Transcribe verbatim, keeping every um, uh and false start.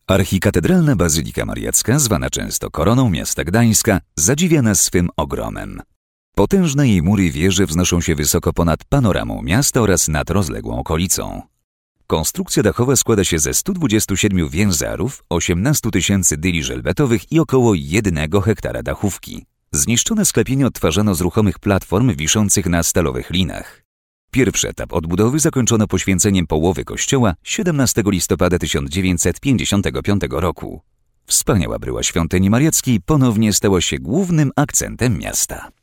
Archikatedralna Bazylika Mariacka, zwana często koroną miasta Gdańska, zadziwia nas swym ogromem. Potężne jej mury wieży wznoszą się wysoko ponad panoramą miasta oraz nad rozległą okolicą. Konstrukcja dachowa składa się ze stu dwudziestu siedmiu więzarów, osiemnastu tysięcy dyli żelbetowych i około jednego hektara dachówki. Zniszczone sklepienie odtwarzano z ruchomych platform wiszących na stalowych linach. Pierwszy etap odbudowy zakończono poświęceniem połowy kościoła siedemnastego listopada tysiąc dziewięćset pięćdziesiątego piątego roku. Wspaniała bryła świątyni mariackiej ponownie stała się głównym akcentem miasta.